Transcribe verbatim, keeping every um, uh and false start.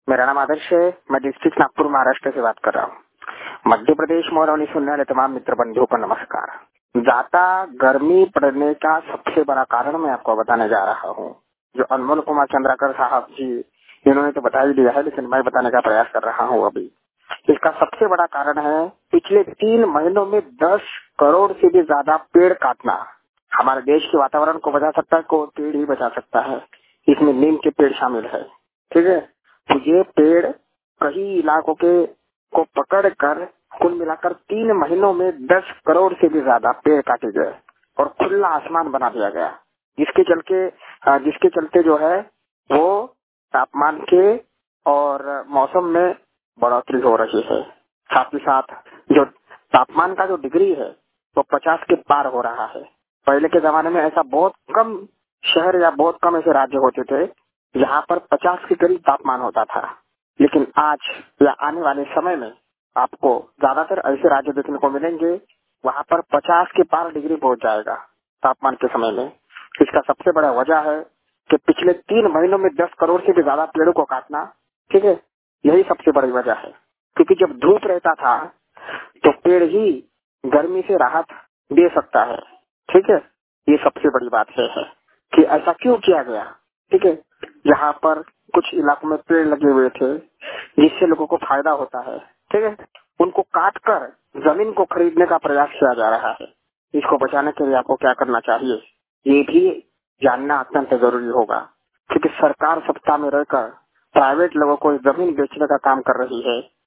मेरा नाम आदर्श है। मैं डिस्ट्रिक्ट नागपुर महाराष्ट्र से बात कर रहा हूँ। मध्य प्रदेश मोरौनी सुनने वाले तमाम मित्र बंधुओं को नमस्कार। ज्यादा गर्मी पड़ने का सबसे बड़ा कारण मैं आपको बताने जा रहा हूँ। जो अनमोल कुमार चंद्राकर साहब जी इन्होंने तो बता ही दिया है, लेकिन मैं बताने का प्रयास कर रहा हूँ अभी। इसका सबसे बड़ा कारण है पिछले तीन महीनों में दस करोड़ से भी ज्यादा पेड़ काटना। हमारे देश के वातावरण को बचा सकता है, को पेड़ ही बचा सकता है। इसमें नीम के पेड़ शामिल है। ठीक है, तो ये पेड़ कई इलाकों के को पकड़ कर कुल मिलाकर तीन महीनों में दस करोड़ से भी ज्यादा पेड़ काटे गए और खुला आसमान बना दिया गया, जिसके चलते जिसके चलते जो है वो तापमान के और मौसम में बढ़ोतरी हो रही है। साथ ही साथ जो तापमान का जो डिग्री है वो पचास के पार हो रहा है। पहले के जमाने में ऐसा बहुत कम शहर या बहुत कम ऐसे राज्य होते थे जहाँ पर पचास के करीब तापमान होता था, लेकिन आज या आने वाले समय में आपको ज्यादातर ऐसे राज्य देखने को मिलेंगे वहाँ पर पचास के पार डिग्री पहुंच जाएगा तापमान के समय में। इसका सबसे बड़ा वजह है कि पिछले तीन महीनों में दस करोड़ से भी ज्यादा पेड़ों को काटना। ठीक है, यही सबसे बड़ी वजह है, क्योंकि जब धूप रहता था तो पेड़ ही गर्मी से राहत दे सकता है। ठीक है, ये सबसे बड़ी बात है, है कि ऐसा क्यों किया गया। ठीक है, जहाँ पर कुछ इलाकों में पेड़ लगे हुए थे जिससे लोगों को फायदा होता है, ठीक है, उनको काट कर जमीन को खरीदने का प्रयास किया जा रहा है। इसको बचाने के लिए आपको क्या करना चाहिए ये भी जानना अत्यंत जरूरी होगा, क्योंकि सरकार सत्ता में रहकर प्राइवेट लोगों को जमीन बेचने का काम कर रही है।